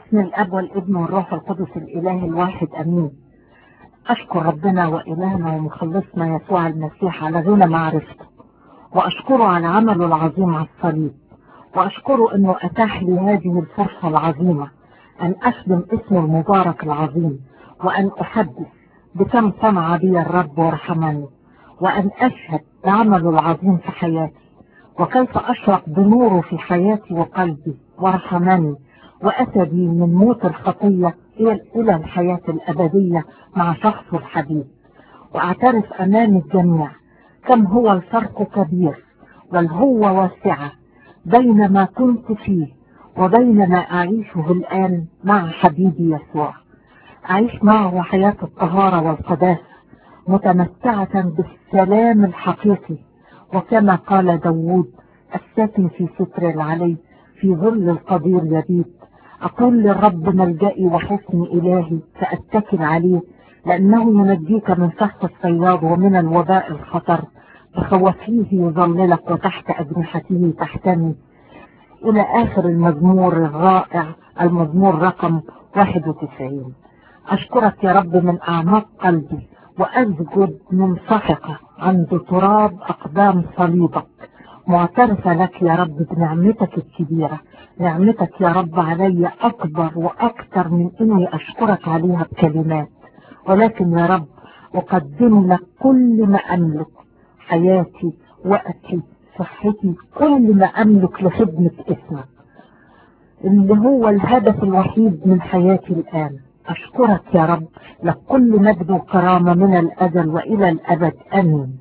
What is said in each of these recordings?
باسم الاب والابن والروح القدس الاله الواحد امين. اشكر ربنا والهنا ومخلصنا يسوع المسيح على غنى معرفته، واشكره على عمله العظيم على الصليب، واشكره انه اتاح لي هذه الفرصة العظيمة ان اخدم اسمه المبارك العظيم، وان احدث بكم صنع بي الرب ورحمني، وان اشهد بعمله العظيم في حياتي، وكيف اشرق بنوره في حياتي وقلبي ورحمني، واتى بي من موت الخطية الى الحياة الابدية مع شخصه الحبيب. واعترف امام الجميع كم هو الفرق كبير والهوة واسعة بين ما كنت فيه وبين ما أعيشه الآن مع حبيبي يسوع. أعيش معه حياة الطهارة والقداسة متمتعة بالسلام الحقيقي، وكما قال داود: الساكن في ستر العلي في ظل القدير يبيت. أقول للرب ملجئي وحصن إلهي فأتكل عليه، لأنه ينجيك من فخ الصياد ومن الوباء الخطر. بخوفيه يظللك وتحت أجنحته تحتمي. إلى آخر المزمور الرائع، المزمور رقم 91. أشكرك يا رب من أعماق قلبي، وأسجد منسحقة عند تراب أقدام صليبك، معترفة لك يا رب بنعمتك الكبيرة. نعمتك يا رب علي أكبر وأكثر من إني أشكرك عليها بكلمات، ولكن يا رب أقدم لك كل ما أملك، حياتي، وقتي، صحتي، كل ما أملك لخدمة اسمك اللي هو الهدف الوحيد من حياتي الآن. أشكرك يا رب، لك كل مجد وكرامة من الأزل وإلى الأبد آمين.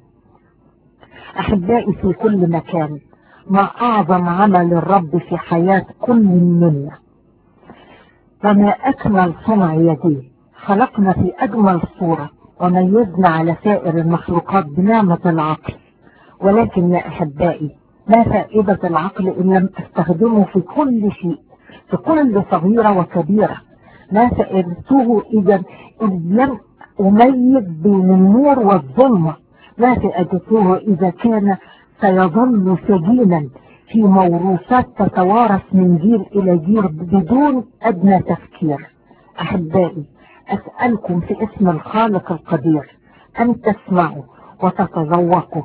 أحبائي في كل مكان، ما أعظم عمل الرب في حياة كل منا، وما أكمل صنع يديه. خلقنا في أجمل صورة وميزنا على سائر المخلوقات بنعمة العقل، ولكن يا أحبائي ما فائدة العقل إن لم أستخدمه في كل شيء، في كل صغيرة وكبيرة؟ ما فائدته إذا لم أميز بين النور والظلمة؟ ما فائدته إذا كان سيظل سجينا في موروثات تتوارث من جيل إلى جيل بدون أدنى تفكير؟ أحبائي، أسألكم في اسم الخالق القدير أن تسمعوا وتتذوقوا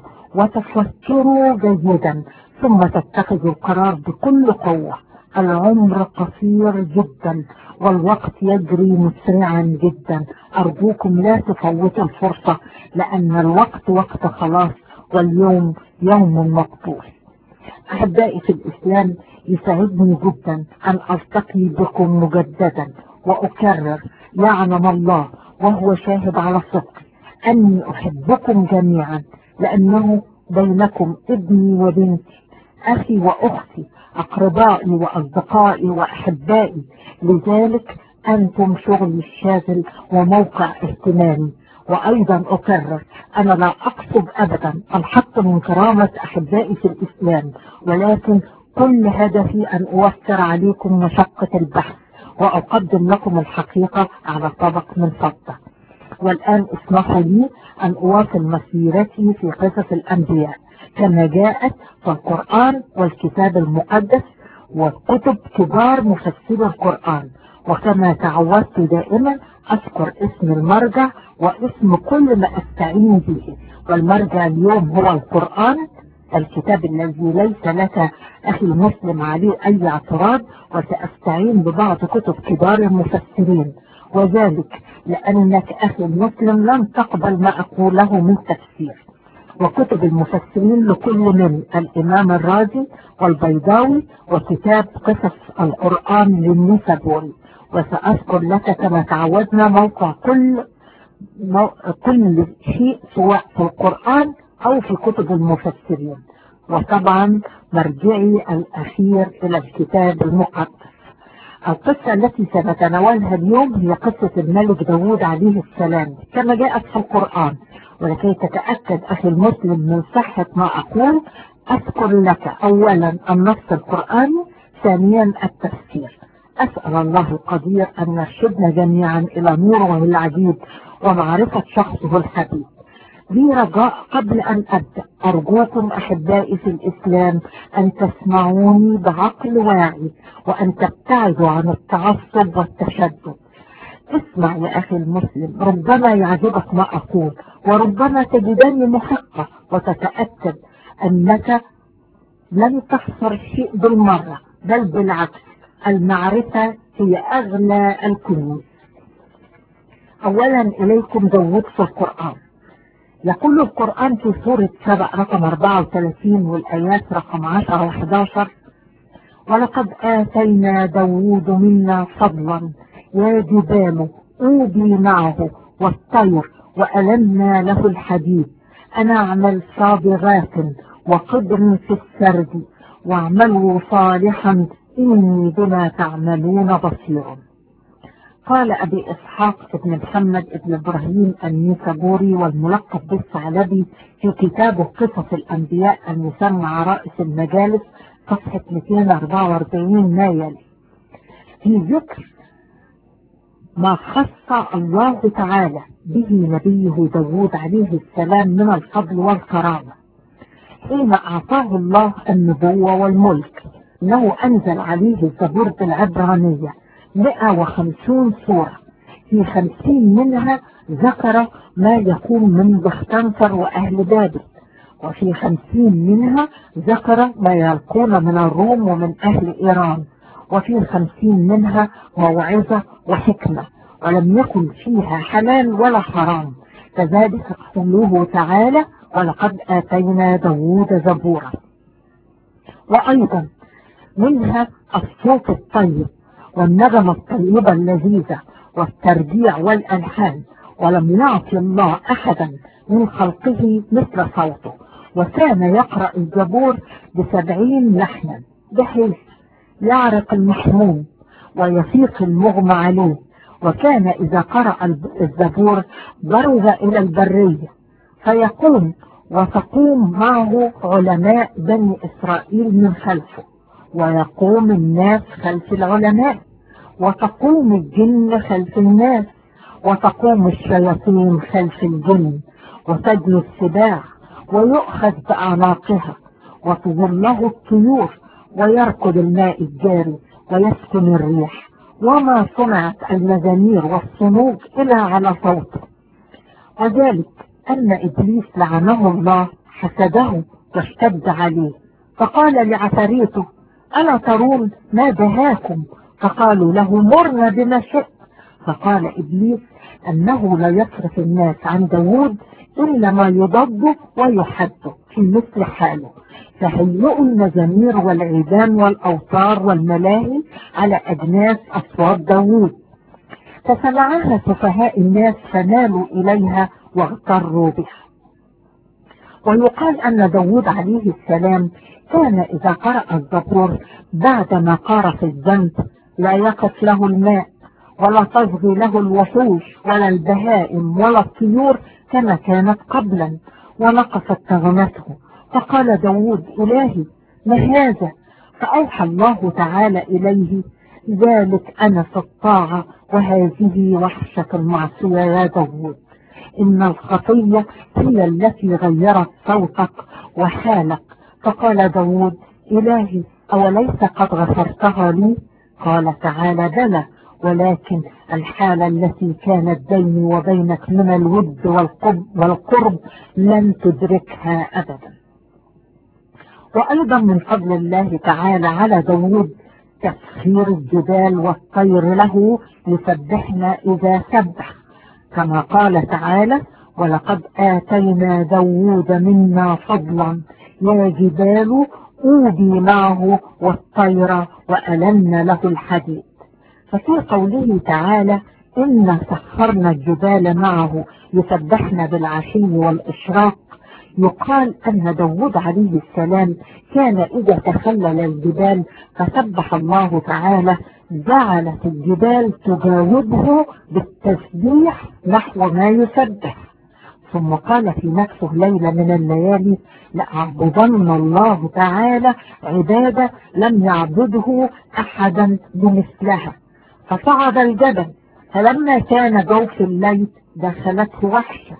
وتفكروا جيدا، ثم تتخذوا القرار بكل قوة. العمر قصير جدا والوقت يجري مسرعا جدا. أرجوكم لا تفوتوا الفرصة، لأن الوقت وقت خلاص واليوم يوم مقبول. أحبائي في الإسلام، يسعدني جدا أن ألتقي بكم مجددا، وأكرر يعلم الله وهو شاهد على صدقي أني أحبكم جميعا، لأنه بينكم ابني وبنتي، أخي وأختي، أقربائي وأصدقائي وأحبائي. لذلك أنتم شغلي الشاغل وموقع اهتمامي. وأيضا أكرر، أنا لا أقصد أبدا الحط من كرامة أحبائي في الإسلام، ولكن كل هدفي أن أوفر عليكم مشقة البحث وأقدم لكم الحقيقة على طبق من فضة. والآن اسمحوا لي أن أواصل مسيرتي في قصص الأنبياء كما جاءت في القرآن والكتاب المقدس وكتب كبار مفسري القرآن. وكما تعودت دائما أذكر اسم المرجع واسم كل ما أستعين به، والمرجع اليوم هو القرآن، الكتاب الذي ليس لك أخي المسلم عليه أي اعتراض، وسأستعين ببعض كتب كبار المفسرين، وذلك لأنك أخي المسلم لن تقبل ما أقوله من تفسير. وكتب المفسرين لكل من الإمام الرازي والبيضاوي وكتاب قصص القرآن للنسبوري. وسأذكر لك كما تعودنا موقع كل شيء سواء في القرآن أو في كتب المفسرين. وطبعا مرجعي الأخير إلى الكتاب المقدس. القصة التي سنتناولها اليوم هي قصة الملك داود عليه السلام كما جاءت في القرآن. ولكي تتأكد أخي المسلم من صحة ما أقول، أذكر لك أولا النص القرآني، ثانيا التفسير. أسأل الله القدير أن نرشدنا جميعا إلى نوره العجيب ومعرفة شخصه الحبيب. لي رجاء قبل أن أبدأ، أرجوكم أحبائي في الإسلام أن تسمعوني بعقل واعي وأن تبتعدوا عن التعصب والتشدد. اسمع يا أخي المسلم، ربما يعجبك ما أقول، وربما تجدني محقة وتتأكد أنك لن تخسر شيء بالمرة، بل بالعكس، المعرفة هي أغلى الكنوز. أولا إليكم داود في القرآن. يقول القرآن في سورة سبأ رقم 34 والآيات رقم 10 و11: ولقد آتينا داود منا فضلا يا جبال أوبي معه والطير وألنا له الحديد أن أعمل صابغات وقدر في السرد واعملوا صالحا إني بما تعملون بصير. قال أبي إسحاق ابن محمد ابن إبراهيم النيسابوري والملقب بالثعلبي في كتابه قصص الأنبياء المسمى عرائس المجالس صفحة 244 ما يلي في ذكر ما خص الله تعالى به نبيه داود عليه السلام من الفضل والكرامة حين أعطاه الله النبوة والملك، إنه أنزل عليه الزبور بالعبرانية 150 سورة، في 50 منها ذكر ما يكون من بختنصر وأهل بابل، وفي 50 منها ذكر ما يلقون من الروم ومن أهل إيران، وفي 50 منها موعظة وحكمة، ولم يكن فيها حلال ولا حرام. كذلك قوله تعالى: ولقد آتينا داود زبورا. وأيضا منها الصوت الطيب والنغمة الطيبة اللذيذة والترجيع والألحان، ولم يعطي الله أحدا من خلقه مثل صوته، وكان يقرأ الزبور ب70 لحنا بحيث يعرق المحموم ويفيق المغمى عليه. وكان إذا قرأ الزبور برز إلى البرية فيقوم وتقوم معه علماء بني إسرائيل من خلفه، ويقوم الناس خلف العلماء، وتقوم الجن خلف الناس، وتقوم الشياطين خلف الجن، وتجني السباع ويؤخذ بأعناقها، وتظله الطيور، ويركض الماء الجاري ويسكن الريح، وما صنعت المزامير والصنوج إلا على صوته. وذلك أن إبليس لعنه الله حسده واشتد عليه، فقال لعفاريته: ألا ترون ما دهاكم؟ فقالوا له: مرنا بما شئت. فقال إبليس أنه لا يصرف الناس عن داود إلا ما يضده ويحده في مثل حاله، فهيئوا المزامير والعيدان والأوتار والملاهي على أجناس أصوات داود، فسمعها سفهاء الناس فمالوا إليها واغتروا بها. ويقال أن داود عليه السلام كان إذا قرأ الزبور بعدما قار في الذنب لا يقف له الماء، ولا تصغي له الوحوش ولا البهائم ولا الطيور كما كانت قبلا، ونقصت نغمته. فقال داود: إلهي ما هذا؟ فأوحى الله تعالى إليه: ذلك أنا في الطاعة، وهذه وحشة المعصية يا داود. إن الخطية هي التي غيرت صوتك وحالك. فقال داود: إلهي أوليس قد غفرتها لي؟ قال تعالى: بلى، ولكن الحالة التي كانت بيني وبينك من الود والقرب لن تدركها أبدا. وأيضا من فضل الله تعالى على داود تسخير الجبال والطير له يسبحنا إذا سبح، كما قال تعالى: ولقد آتينا داود منا فضلا يا جبال أوبي معه والطير وألنا له الحديد. ففي قوله تعالى: إنا سخرنا الجبال معه يسبحنا بالعشي والإشراق، يقال أن داود عليه السلام كان إذا تخلل الجبال فسبح الله تعالى جعلت الجبال تجاوبه بالتسبيح نحو ما يسبح. ثم قال في نفسه ليلة من الليالي: لأعبدن الله تعالى عبادة لم يعبده أحدا بمثلها. فصعد الجبل، فلما كان جوف الليل دخلته وحشة،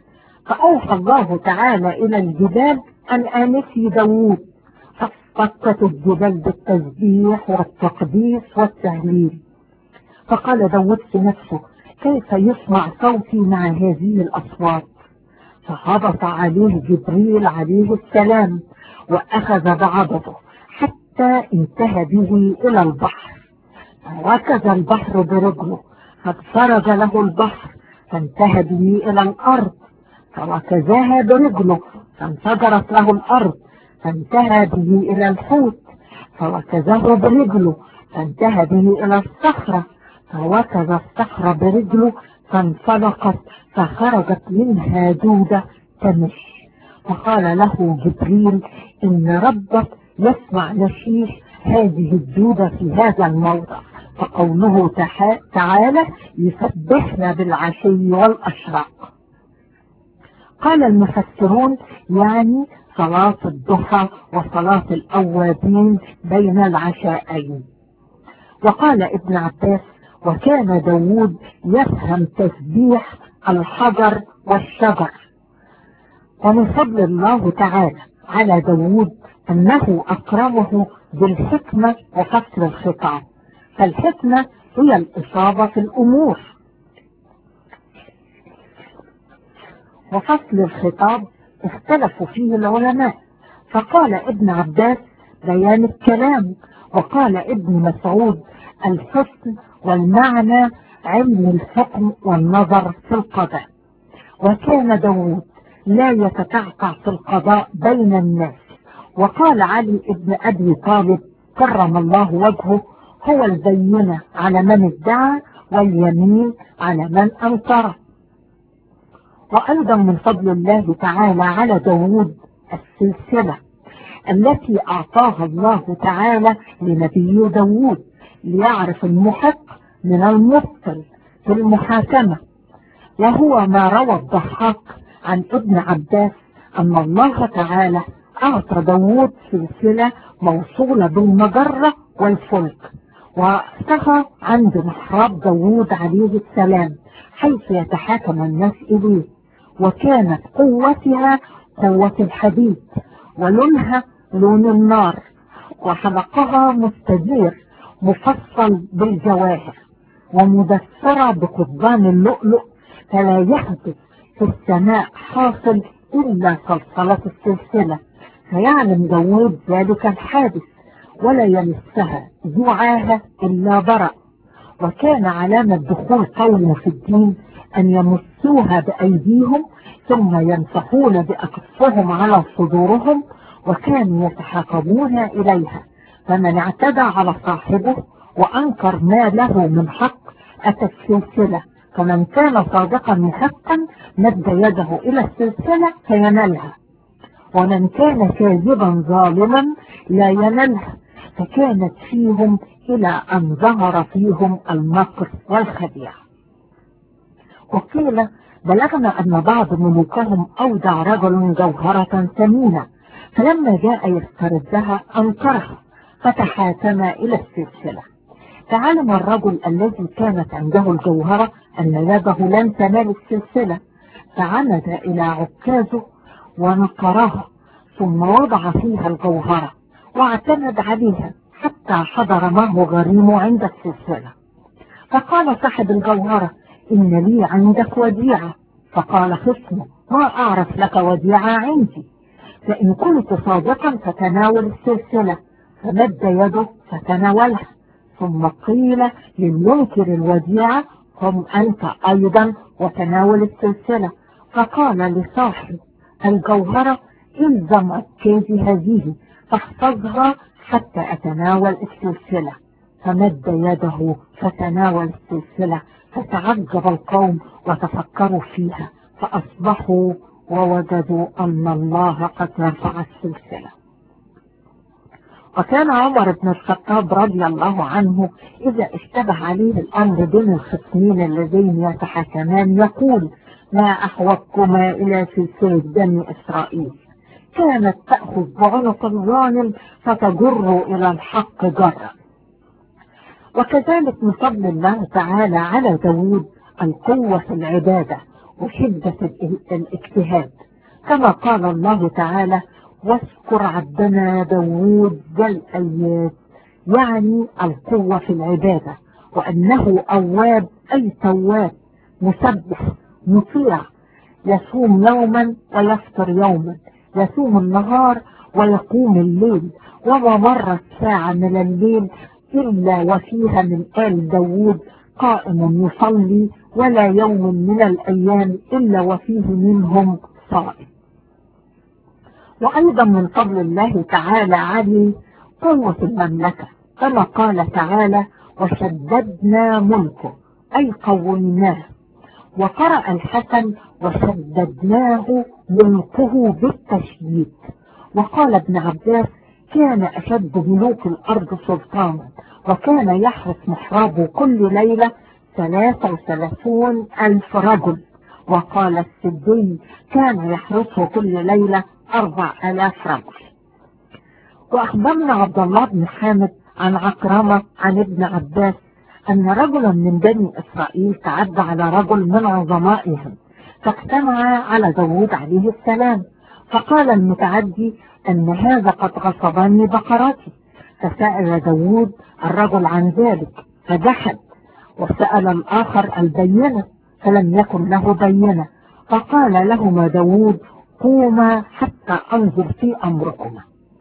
فأوحى الله تعالى إلى الجبال أن آنسي داوود، فاصطكت الجبال بالتسبيح والتقديس والتهليل. فقال داوود في نفسه: كيف يسمع صوتي مع هذه الأصوات؟ فهبط عليه جبريل عليه السلام وأخذ بعضده حتى انتهى به إلى البحر، فركز البحر برجله، فانفرج له البحر فانتهى به إلى الأرض، فركزها برجله فانفجرت له الأرض، فانتهى به إلى الحوت، فركزه برجله فانتهى به إلى الصخرة، فركز الصخرة برجله فانفلقت فخرجت منها دودة تمشي. فقال له جبريل: إن ربك يسمع نشيش هذه الدودة في هذا الموضع، فقوله تعالى: يسبحنا بالعشي والأشراق. قال المفسرون: يعني صلاة الضحى وصلاة الأوابين بين العشاءين. وقال ابن عباس: وكان داوود يفهم تسبيح الحجر والشجر. ومن فضل الله تعالى على داوود أنه أكرمه بالحكمة وفصل الخطاب، فالحكمة هي الإصابة في الأمور، وفصل الخطاب اختلفوا فيه العلماء، فقال ابن عباس: بيان الكلام، وقال ابن مسعود: الحسن والمعنى، علم الحكم والنظر في القضاء. وكان داوود لا يتكعكع في القضاء بين الناس. وقال علي ابن أبي طالب كرم الله وجهه: هو البينة على من ادعى واليمين على من أنكر. وأيضا من فضل الله تعالى على داوود السلسلة التي أعطاها الله تعالى لنبي داوود ليعرف المحق من المبطل في المحاكمة. وهو ما روى الضحاك عن ابن عباس أن الله تعالى أعطى داوود سلسلة موصولة بالمجرة والفلك، وأخذها عند محراب داوود عليه السلام حيث يتحاكم الناس إليه، وكانت قوتها قوة الحديد، ولونها لون النار، وحلقها مستدير مفصل بالجواهر، ومدثرة بقضبان اللؤلؤ، فلا يحدث في السماء حاصل إلا صلصلة السلسلة، فيعلم داوود ذلك الحادث ولا يمسها ذو عاهة إلا برأ. وكان علامة دخول قومه في الدين أن يمسوها بأيديهم ثم يمسحون بأكفهم على صدورهم، وكانوا يتحاكمون إليها، فمن اعتدى على صاحبه وأنكر ما له من حق أتى السلسلة، فمن كان صادقا محقا مد يده إلى السلسلة فينالها، ومن كان كاذبا ظالما لا ينالها، فكانت فيهم إلى أن ظهر فيهم المكر والخديعة. وقيل بلغنا أن بعض ملوكهم أودع رجل جوهرة ثمينة، فلما جاء يستردها أنكرها، فتحاكم إلى السلسلة، فعلم الرجل الذي كانت عنده الجوهرة أن يده لن تنال السلسلة، فعمد إلى عكازه ونقرها، ثم وضع فيها الجوهرة واعتمد عليها حتى حضر معه غريمه عند السلسلة، فقال صاحب الجوهرة: إن لي عندك وديعة. فقال خصمه: ما أعرف لك وديعة عندي، فإن كنت صادقا فتناول السلسلة، فمد يده فتناولها، ثم قيل للمنكر الوديعة: قم أنت أيضا وتناول السلسلة. فقال لصاحب الجوهرة: إلزم عكازي هذه فاحفظها حتى أتناول السلسلة، فمد يده فتناول السلسلة، فتعجب القوم وتفكروا فيها، فأصبحوا ووجدوا أن الله قد رفع السلسلة. وكان عمر بن الخطاب رضي الله عنه إذا اشتبه عليه الأمر بين الخصمين اللذين يتحاكمان يقول: ما أحوجكما إلى سلسلة بني إسرائيل، كانت تأخذ بعنق الظالم فتجر إلى الحق جرا. وكذلك من فضل الله تعالى على داوود القوة في العبادة، وشدة الاجتهاد، كما قال الله تعالى: واذكر عبدنا داود ذا الأياد، يعني القوة في العبادة، وأنه أواب أي تواب، مسبح مطيع، يصوم يوما ويفطر يوما، يصوم النهار ويقوم الليل، وما مرت ساعة من الليل إلا وفيها من آل داود قائم يصلي، ولا يوم من الأيام إلا وفيه منهم صائم. وأيضا من فضل الله تعالى عليه قوة المملكة، كما قال تعالى: وشددنا ملكه، أي قويناه. وقرأ الحسن: وشددناه ملكه بالتشديد. وقال ابن عباس: كان أشد ملوك الأرض سلطانا، وكان يحرس محرابه كل ليلة 33,000 رجل. وقال السدي: كان يحرسه كل ليلة 4,000 رجل. وأخبرنا عبد الله بن حامد عن عكرمة عن ابن عباس أن رجلا من بني إسرائيل تعدى على رجل من عظمائهم، فاجتمع على داود عليه السلام، فقال المتعدي: أن هذا قد غصبني بقراتي. فسأل داود الرجل عن ذلك فجحد، وسأل الآخر البينة فلم يكن له بينة، فقال لهما داود: قوما حتى أنظر في أمركما.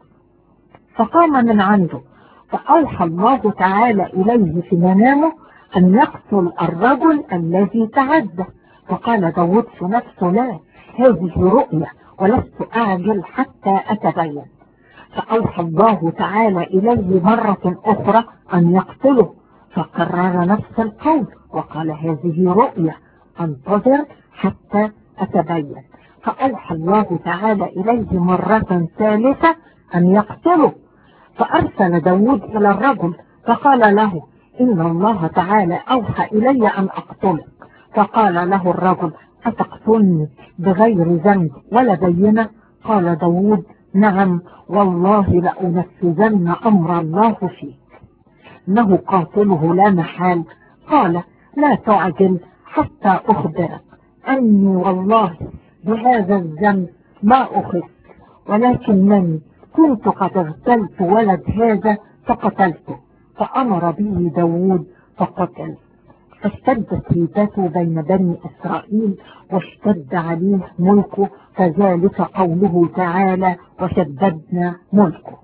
فقام من عنده، فأوحى الله تعالى إليه في منامه أن يقتل الرجل الذي تعدى. فقال داود في نفسه: لا، هذه رؤيا ولست أعجل حتى أتبين. فأوحى الله تعالى إليه مرة أخرى أن يقتله، فقرر نفس القول وقال: هذه رؤيا، انتظر حتى أتبين. فأوحى الله تعالى إليه مرة ثالثة أن يقتله، فأرسل داود إلى الرجل فقال له: إن الله تعالى أوحى إلي أن أقتلك. فقال له الرجل: أتقتلني بغير ذنب ولا بينة؟ قال داود: نعم، والله لأنفذن أمر الله فيك، إنه قاتله لا محال. قال: لا تعجل حتى أخبرك أني والله بهذا الذنب ما أخذت، ولكنني كنت قد اغتلت ولد هذا فقتلته. فأمر به داود فقتل. فاشتدت هيبته بين بني إسرائيل واشتد عليه ملكه، فذلك قوله تعالى: وشددنا ملكه.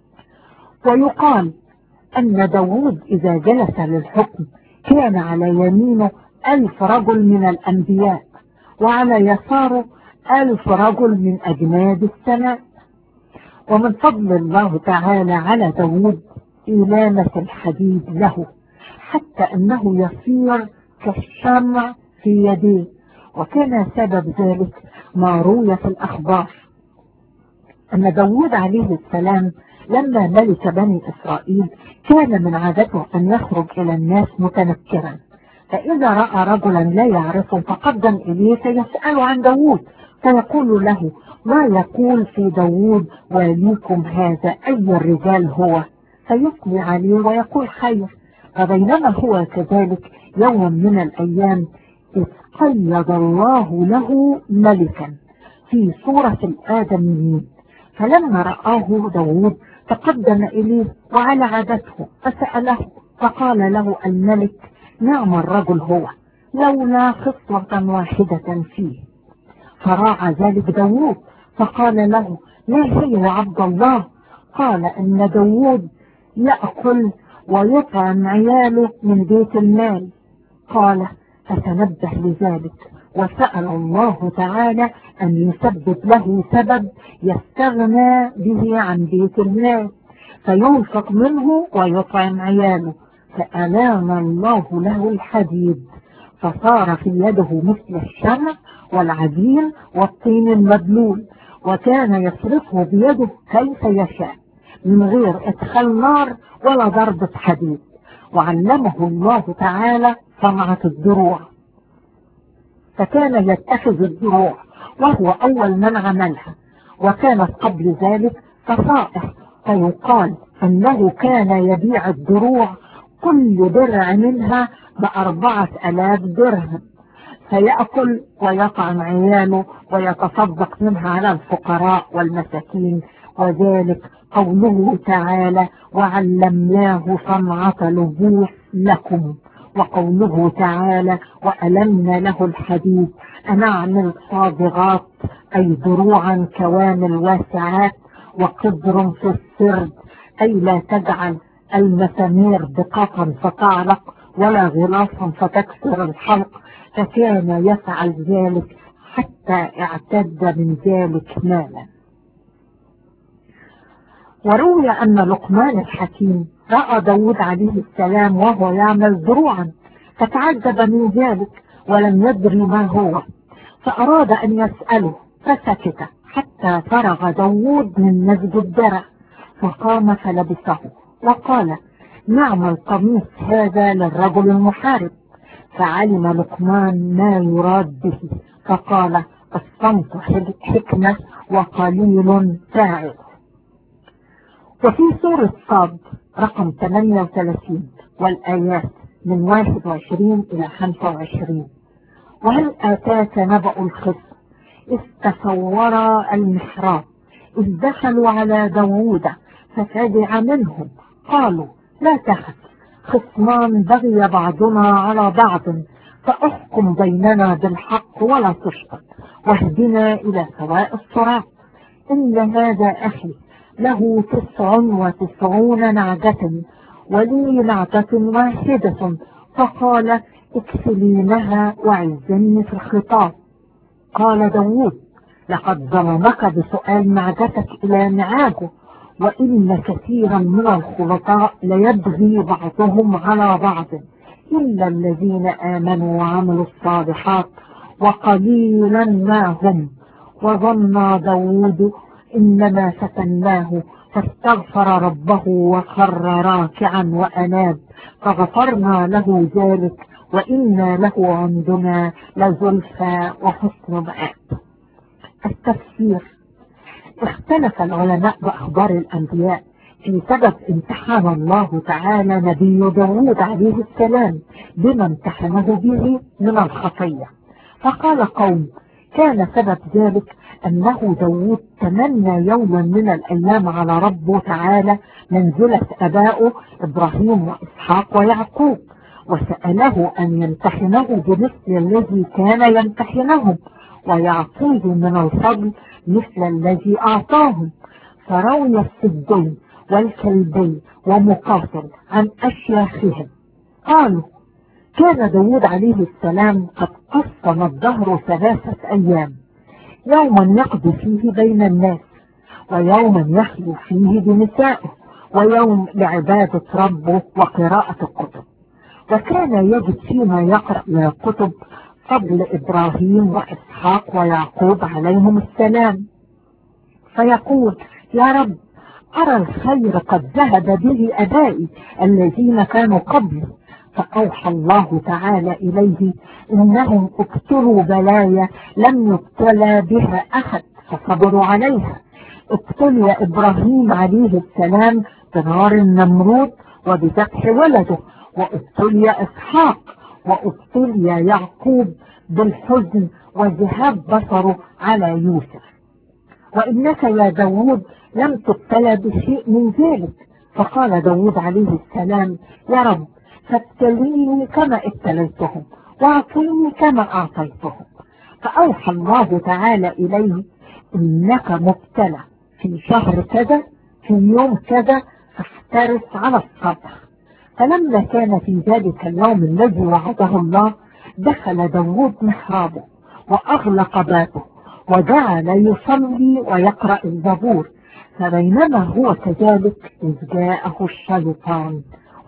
ويقال أن داود إذا جلس للحكم كان على يمينه 1000 رجل من الأنبياء، وعلى يساره 1000 رجل من أجناد السماء. ومن فضل الله تعالى على داود إلامة الحديد له، حتى أنه يصير كالشمع في يديه، وكان سبب ذلك ما روي في الأخبار أن داود عليه السلام لما ملك بني إسرائيل كان من عادته أن يخرج إلى الناس متنكرا، فإذا رأى رجلا لا يعرفه فقدم إليه فيسأل عن داود، فيقول له: ما يقول في داود وليكم هذا؟ أي الرجال هو؟ فيثني عليه ويقول: خير. فبينما هو كذلك يوم من الأيام إذ قيض الله له ملكا في صورة الآدميين، فلما رآه داود تقدم إليه وعلى عادته فسأله، فقال له الملك: نعم الرجل هو، لولا خصلة واحدة فيه. فراعى ذلك داود فقال له: ما هي يا عبد الله؟ قال: إن داود يأكل ويطعم عياله من بيت المال. قال: فتنبه لذلك وسأل الله تعالى أن يسبب له سبب يستغنى به عن بيت المال فينفق منه ويطعم عياله، فألام الله له الحديد فصار في يده مثل الشمع والعجين والطين المبلول، وكان يصرفه بيده كيف يشاء من غير إدخال نار ولا ضربة حديد. وعلمه الله تعالى صنعة الدروع، فكان يتخذ الدروع وهو أول من عملها، وكانت قبل ذلك فصائح، فيقال أنه كان يبيع الدروع كل درع منها ب4,000 درهم، فيأكل ويطعم عياله ويتصدق منها على الفقراء والمساكين، وذلك قوله تعالى: وعلمناه صنعة لبوس لكم، وقوله تعالى: وألمنا له الحديد أنعمل صادغات، أي دروعا كوامل واسعات، وقدر في السرد، أي لا تجعل المسامير دقاقا فتعلق ولا غلاصا فتكسر الحلق، فكان يفعل ذلك حتى اعتد من ذلك مالا. وروي أن لقمان الحكيم رأى داود عليه السلام وهو يعمل دروعا، فتعجب من ذلك ولم يدري ما هو، فأراد أن يسأله فسكت حتى فرغ داود من نسج الدرع، فقام فلبسه وقال: نعم القميص هذا للرجل المحارب. فعلم لقمان ما يراد به، فقال: الصمت حكمة وقليل فاعل. وفي سورة صاد رقم 38 والآيات من 21 إلى 25: وهل آتاك نبأ الخصم إذ تصورا المحراب إذ دخلوا على داود ففزع منهم قالوا: لا تخف، خصمان بغي بعضنا على بعض، فاحكم بيننا بالحق ولا تشطط، واهدنا إلى سواء الصراط. إن هذا أخي له 99 نعجة ولي نعجة واحدة، فقال: اكفلينها وعزني في الخطاب. قال داود: لقد ظلمك بسؤال نعجتك إلى نعاجه، وإن كثيرا من الخلطاء ليبغي بعضهم على بعض إلا الذين آمنوا وعملوا الصالحات وقليلا ما هم. وظن داود إنما فتناه فاستغفر ربه وخر راكعا وأناب، فغفرنا له ذلك وإنا له عندنا لزلفى وحسن مآب. التفسير: اختلف العلماء بأخبار الأنبياء في سبب امتحان الله تعالى نبي داود عليه السلام بما امتحنه به من الخطية. فقال قوم: كان سبب ذلك أنه داود تمنى يوما من الأيام على ربه تعالى منزلة أبائه إبراهيم وإسحاق ويعقوب، وسأله أن يمتحنه بمثل الذي كان يمتحنهم ويعطيه من الفضل مثل الذي أعطاهم. فروي السدي والكلبي ومقاتل عن أشياخهم قالوا: كان داود عليه السلام قد قسم الدهر 3 أيام، يوما يقضي فيه بين الناس، ويوما يخلو فيه بنسائه، ويوم لعبادة ربه وقراءة الكتب. وكان يجد فيما يقرأ من الكتب فضل إبراهيم وإسحاق ويعقوب عليهم السلام، فيقول: يا رب، أرى الخير قد ذهب به أبائي الذين كانوا قبلي. فأوحى الله تعالى إليه: إنهم ابتلوا بلايا لم يبتلى بها أحد فصبروا عليها. ابتلي إبراهيم عليه السلام بنار النمرود وبذبح ولده، وابتلي إسحاق، وابتلي يعقوب بالحزن وذهاب بصره على يوسف. وإنك يا داود لم تبتلى بشيء من ذلك. فقال داود عليه السلام: يا رب، فابتليني كما ابتليتهم واعطيني كما أعطيتهم. فأوحى الله تعالى إليه: إنك مبتلى في شهر كذا في يوم كذا، فاحترس على الصبر. فلما كان في ذلك اليوم الذي وعده الله، دخل داود محرابه وأغلق بابه وجعل يصلي ويقرأ الزبور. فبينما هو كذلك إذ جاءه الشيطان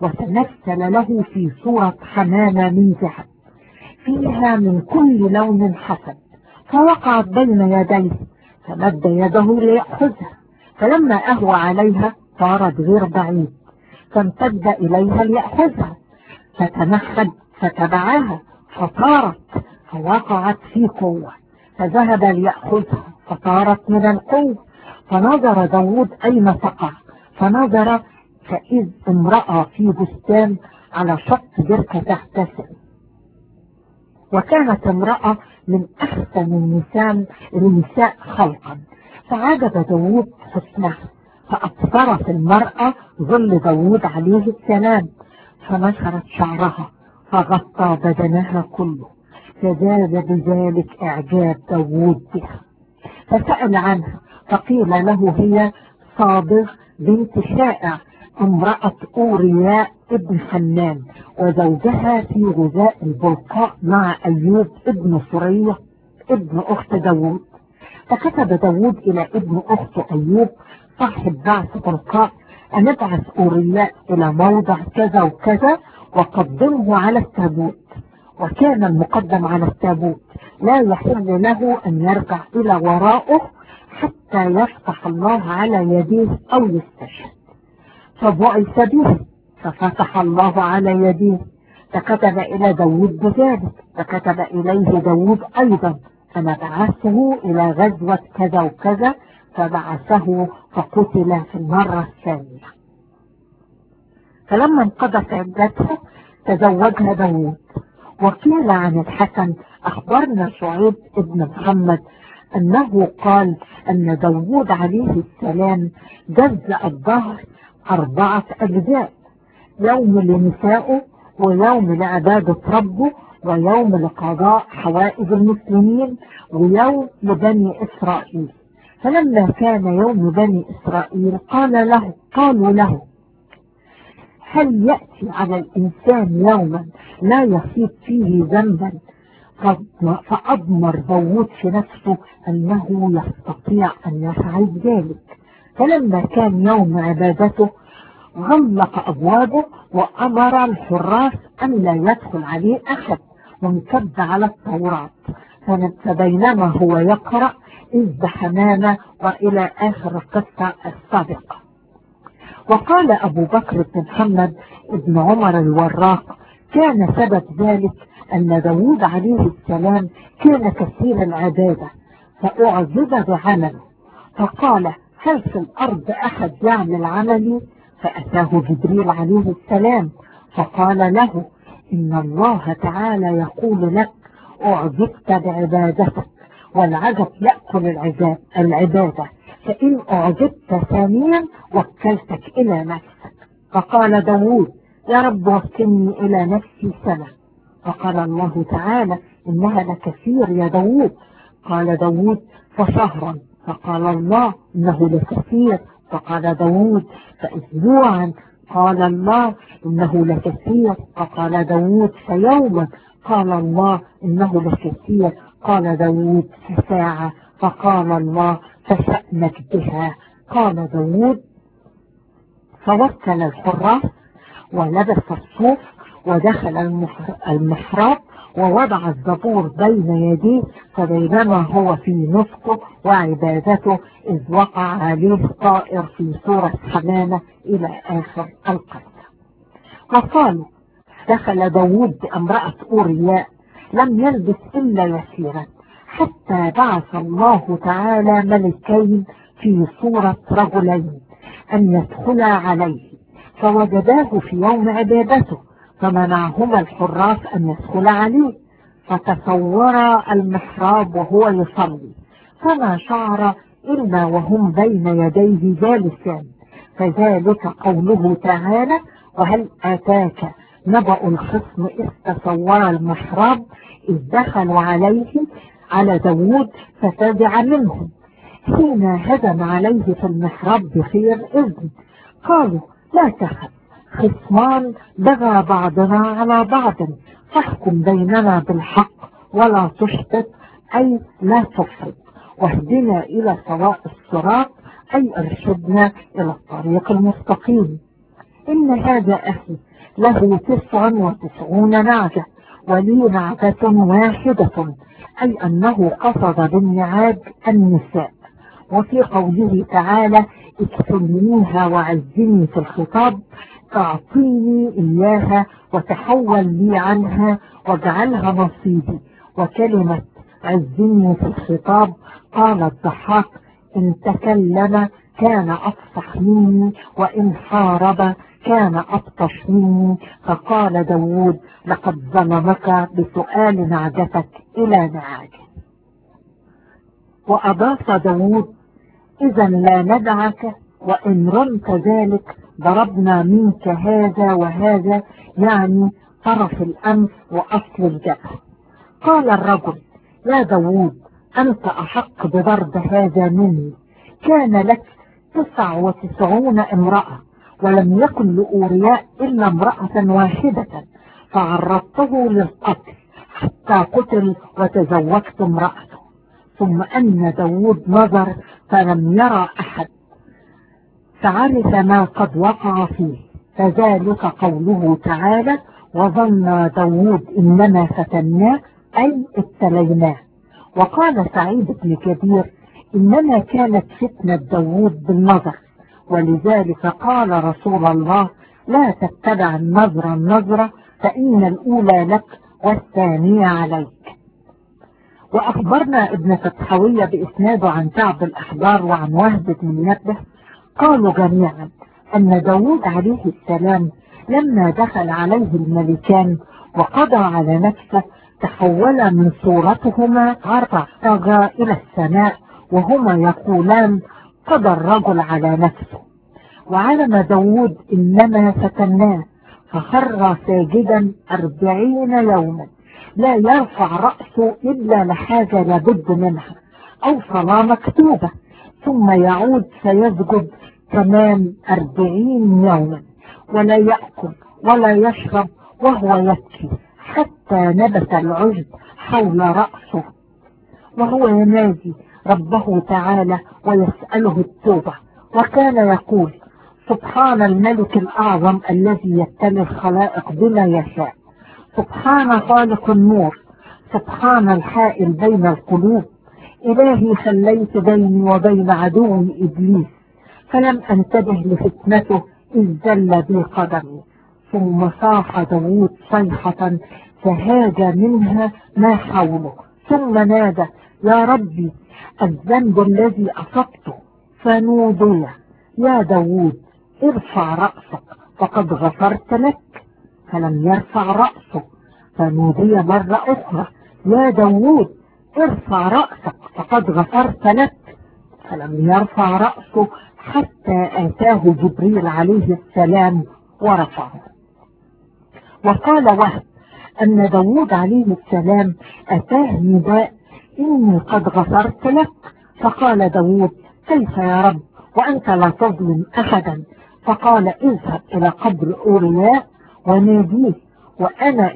وتمثل له في صورة حمامة من ذهب فيها من كل لون حسن، فوقعت بين يديه، فمد يده ليأخذها، فلما أهوى عليها صارت غير بعيد، فامتد إليها ليأخذها، فتمخد فتبعها فطارت، فوقعت في قوة، فذهب ليأخذها فطارت من القوة. فنظر داود أين تقع، فنظر فإذ امرأة في بستان على شط بركة تغتسل، وكانت امرأة من أحسن النساء خلقا، فعجب داود حسنها، فأبصرت المرأة ظل داود عليه السلام، فنشرت شعرها فغطى بدنها كله، فزاد بذلك إعجاب داود بها، فسأل عنها فقيل له هي صابغ بنت شائع امرأة أورياء ابن حنان، وزوجها في غذاء البلقاء مع أيوب ابن سرية ابن أخت داود. فكتب داود إلى ابن أخت أيوب صاحب بعث بلقاء أن ابعث أورياء إلى موضع كذا وكذا وقدمه على التابوت، وكان المقدم على التابوت لا يحل له أن يرجع إلى ورائه حتى يفتح الله على يديه أو يستشهد، فبعث به ففتح الله على يديه، فكتب إلى داود بذلك، فكتب إليه داود أيضا أنا بعثه إلى غزوة كذا وكذا، فبعثه فقتل في المرة الثانية. فلما انقضت عدتها تزوجها داود. وقيل عن الحسن أخبرنا شعيب ابن محمد أنه قال أن داود عليه السلام جزأ الظهر 4 أجزاء، يوم لنسائه، ويوم لعبادة ربه، ويوم لقضاء حوائج المسلمين، ويوم لبني إسرائيل. فلما كان يوم بني إسرائيل قالوا له هل يأتي على الإنسان يوما لا يصيب فيه ذنبا؟ فأضمر داود في نفسه أنه يستطيع أن يفعل ذلك. فلما كان يوم عبادته غلق أبوابه وأمر الحراس أن لا يدخل عليه أحد، وانكب على التوراة. فبينما هو يقرأ إذ حمامة، وإلى آخر القصة السابقة. وقال أبو بكر بن محمد بن عمر الوراق كان سبب ذلك أن داود عليه السلام كان كثير العبادة، فأعجب بعمله، فقال هل في الأرض أحد يعمل عملي؟ فأتاه جبريل عليه السلام فقال له إن الله تعالى يقول لك أعجبت بعبادتك، والعجب يأكل العبادة، فإن أعجبت ثانيا وكلتك إلى نفسك. فقال داود يا رب وكلني إلى نفسي سنة. فقال الله تعالى إنها لكثير يا داود. قال داود فشهرا. فقال الله إنه لكثير. فقال داود فأسبوعا. قال الله إنه لكثير. فقال داود فيوما. قال الله إنه لكثير. قال داود فساعة. فقال الله فشأنك بها. قال داود فوكل الحراس ولبس الصوف ودخل المحراب ووضع الزبور بين يديه، فبينما هو في نسكه وعبادته إذ وقع عليه طائر في صورة حمامة إلى آخر القصة. وقالوا دخل داود بامرأة أورياء لم يلبس إلا يسيرا، حتى بعث الله تعالى ملكين في صورة رجلين أن يدخلا عليه، فوجداه في يوم عبادته، فمنعهما الحراس أن يدخل عليه، فتصورا المحراب وهو يصلي، فما شعر إلا وهم بين يديه جالسان. فذلك قوله تعالى وهل آتاك نبأ الخصم إذ تصور المحراب إذ دخلوا عليه على داود ففزع منهم حين هجم عليه في المحراب بخير إذن. قالوا لا تخف، خصمان بغى بعضنا على بعض، فاحكم بيننا بالحق ولا تشطط أي لا تفرط، واهدنا إلى سواء الصراط أي ارشدنا إلى الطريق المستقيم. إن هذا أخي له 99 نعجة ولي نعجة واحدة، أي أنه قصد بالنعاج النساء. وفي قوله تعالى اكفلنيها وعزني في الخطاب اعطيني إياها وتحول لي عنها واجعلها نصيبي. وكلمة عزني في الخطاب قال الضحاك إن تكلم كان أفصح مني وإن حارب كان أبطش مني. فقال داود لقد ظلمك بسؤال نعجتك إلى نعاجه. وأضاف داود إذا لا ندعك، وإن رمت ذلك ضربنا منك هذا وهذا، يعني طرف الأنف وأصل الجبهة. قال الرجل يا داود أنت أحق بضرب هذا مني، كان لك 99 امرأة ولم يكن لأورياء إلا امرأة واحدة، فعرضته للقتل حتى قتل وتزوجت امرأته. ثم أن داود نظر فلم يرى أحد، فعرف ما قد وقع فيه، فذلك قوله تعالى وظن داود إنما فتناه أي ابتليناه. وقال سعيد بن جبير إنما كانت فتنة داود بالنظر، ولذلك قال رسول الله لا تتبع النظرة فإن الأولى لك والثانية عليك. وأخبرنا ابن فتحوية بإسناده عن كعب الأحبار وعن وهب بن منبه قالوا جميعا أن داود عليه السلام لما دخل عليه الملكان وقضى على نفسه تحول من صورتهما عرج إلى السماء وهما يقولان قضى الرجل على نفسه. وعلم داود إنما فتناه فخر ساجدا 40 يوما لا يرفع رأسه إلا لحاجة لابد منها أو صلاة مكتوبة، ثم يعود فيسجد كمان 40 يوما ولا يأكل ولا يشرب وهو يبكي حتى نبت العجب حول رأسه، وهو ينادي ربه تعالى ويسأله التوبة، وكان يقول سبحان الملك الأعظم الذي يبتلي الخلائق بما يشاء، سبحان خالق النور، سبحان الحائل بين القلوب، إلهي خليت بيني وبين عدوي إبليس فلم أنتبه لفتنته إذ زل بي قدمي. ثم صاح داود صيحة فهاج منها ما حوله، ثم نادى يا ربي الذنب الذي أصبته، فنودي يا داود ارفع رأسك فقد غفرت لك، فلم يرفع رأسه، فنودي مرة أخرى يا داود ارفع رأسك فقد غفرت لك، فلم يرفع رأسه حتى آتاه جبريل عليه السلام ورفعه. وقال وهب أن داود عليه السلام أتاه نداء إني قد غفرت لك، فقال داود كيف يا رب وأنت لا تظلم أحدا؟ فقال اذهب إلى قبر أورياء وناديه وأنا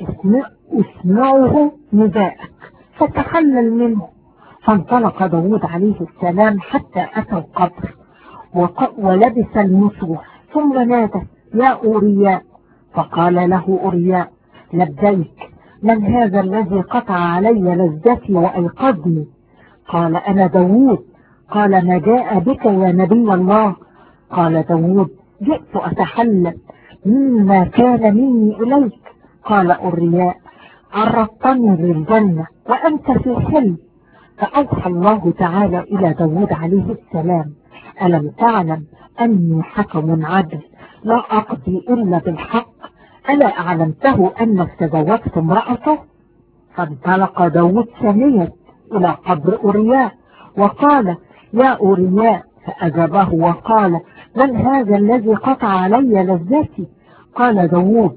أسمعه نداءك فتحلل منه. فانطلق داود عليه السلام حتى أتى القبر ولبس المسوح ثم نادى يا أورياء، فقال له أورياء لبيك، من هذا الذي قطع علي لذتي وأيقظني؟ قال أنا داود. قال ما جاء بك يا نبي الله؟ قال داود جئت أتحلل مما كان مني إليك. قال أورياء عرضتني للجنة وأنت في حلم. فأوحى الله تعالى إلى داود عليه السلام ألم تعلم أني حكم عدل لا أقضي إلا بالحق؟ ألا أعلمته أنك تزوجت امرأته؟ فانطلق داود ثانيا إلى قبر أورياء وقال يا أورياء، فأجابه وقال من هذا الذي قطع علي لذتي؟ قال داود